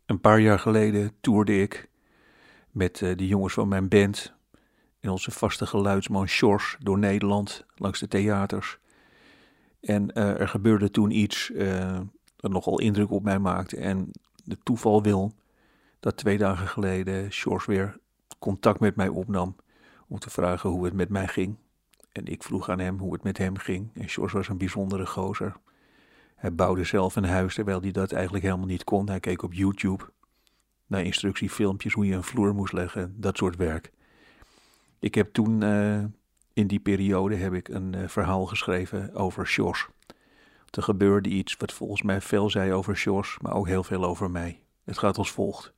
Een paar jaar geleden toerde ik met de jongens van mijn band en onze vaste geluidsman Sjors door Nederland langs de theaters. En er gebeurde toen iets dat nogal indruk op mij maakte. En de toeval wil dat 2 dagen geleden Sjors weer contact met mij opnam om te vragen hoe het met mij ging. En ik vroeg aan hem hoe het met hem ging. En Sjors was een bijzondere gozer. Hij bouwde zelf een huis terwijl hij dat eigenlijk helemaal niet kon. Hij keek op YouTube naar instructiefilmpjes hoe je een vloer moest leggen, dat soort werk. Ik heb toen in die periode heb ik een verhaal geschreven over Sjors. Er gebeurde iets wat volgens mij veel zei over Sjors, maar ook heel veel over mij. Het gaat als volgt.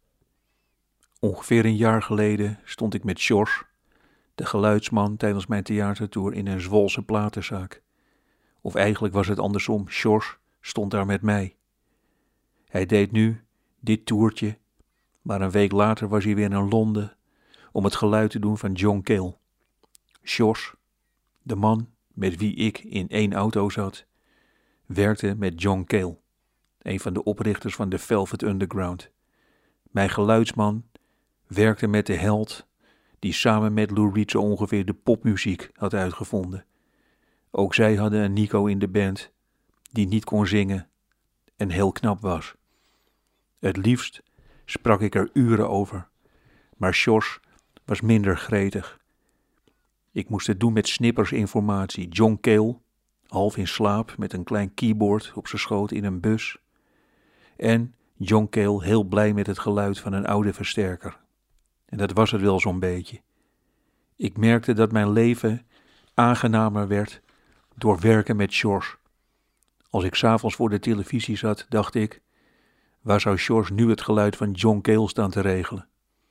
Ongeveer een jaar geleden stond ik met Sjors, de geluidsman, tijdens mijn theatertour in een Zwolse platenzaak. Of eigenlijk was het andersom, Sjors stond daar met mij. Hij deed nu dit toertje, maar een week later was hij weer in Londen om het geluid te doen van John Cale. Sjors, de man met wie ik in 1 auto zat, werkte met John Cale, een van de oprichters van de Velvet Underground. Mijn geluidsman werkte met de held die samen met Lou Reed zo ongeveer de popmuziek had uitgevonden. Ook zij hadden een Nico in de band die niet kon zingen en heel knap was. Het liefst sprak ik er uren over, maar Sjors was minder gretig. Ik moest het doen met snippersinformatie. John Cale, half in slaap met een klein keyboard op zijn schoot in een bus. En John Cale heel blij met het geluid van een oude versterker. En dat was het wel zo'n beetje. Ik merkte dat mijn leven aangenamer werd door werken met Sjors. Als ik 's avonds voor de televisie zat, dacht ik, waar zou Sjors nu het geluid van John Cale staan te regelen?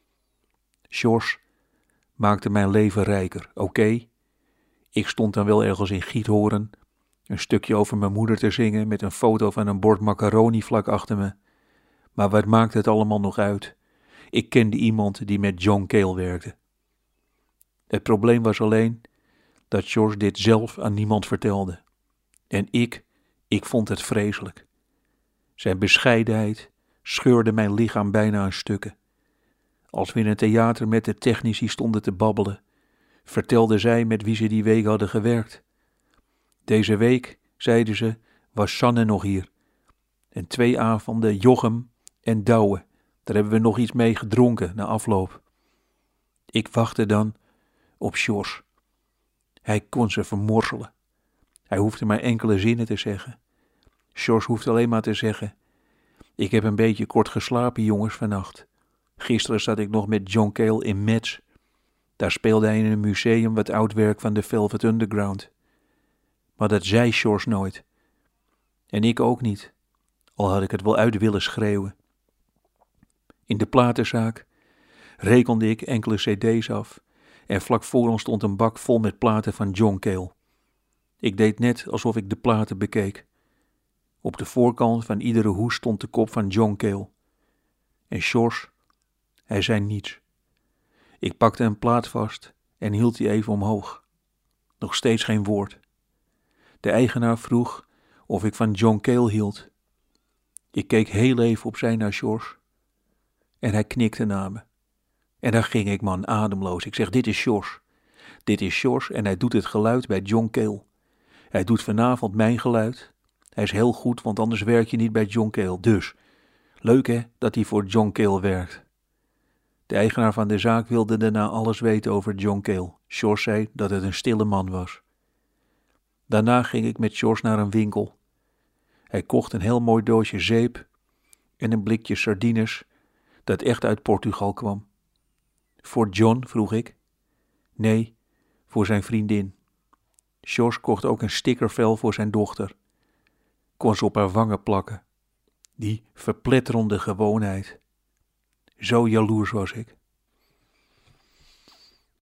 Sjors maakte mijn leven rijker, oké. Ik stond dan wel ergens in Giethoorn, een stukje over mijn moeder te zingen met een foto van een bord macaroni vlak achter me. Maar wat maakte het allemaal nog uit? Ik kende iemand die met John Cale werkte. Het probleem was alleen dat Sjors dit zelf aan niemand vertelde. En ik vond het vreselijk. Zijn bescheidenheid scheurde mijn lichaam bijna aan stukken. Als we in een theater met de technici stonden te babbelen, vertelde zij met wie ze die week hadden gewerkt. Deze week, zeiden ze, was Sanne nog hier. En 2 avonden Jochem en Douwe, daar hebben we nog iets mee gedronken na afloop. Ik wachtte dan op Sjors. Hij kon ze vermorzelen. Hij hoefde maar enkele zinnen te zeggen. Sjors hoefde alleen maar te zeggen, ik heb een beetje kort geslapen, jongens, vannacht. Gisteren zat ik nog met John Cale in Metz. Daar speelde hij in een museum wat oud werk van de Velvet Underground. Maar dat zei Sjors nooit. En ik ook niet, al had ik het wel uit willen schreeuwen. In de platenzaak rekende ik enkele cd's af en vlak voor ons stond een bak vol met platen van John Cale. Ik deed net alsof ik de platen bekeek. Op de voorkant van iedere hoes stond de kop van John Cale. En Sjors, hij zei niets. Ik pakte een plaat vast en hield die even omhoog. Nog steeds geen woord. De eigenaar vroeg of ik van John Cale hield. Ik keek heel even opzij naar Sjors. En hij knikte naar me. En daar ging ik, man, ademloos. Ik zeg, dit is Sjors. Dit is Sjors en hij doet het geluid bij John Cale. Hij doet vanavond mijn geluid. Hij is heel goed, want anders werk je niet bij John Cale. Dus, leuk hè, dat hij voor John Cale werkt. De eigenaar van de zaak wilde daarna alles weten over John Cale. Sjors zei dat het een stille man was. Daarna ging ik met Sjors naar een winkel. Hij kocht een heel mooi doosje zeep en een blikje sardines dat echt uit Portugal kwam. Voor John, vroeg ik. Nee, voor zijn vriendin. Sjors kocht ook een stickervel voor zijn dochter. Kon ze op haar wangen plakken. Die verpletterende gewoonheid. Zo jaloers was ik.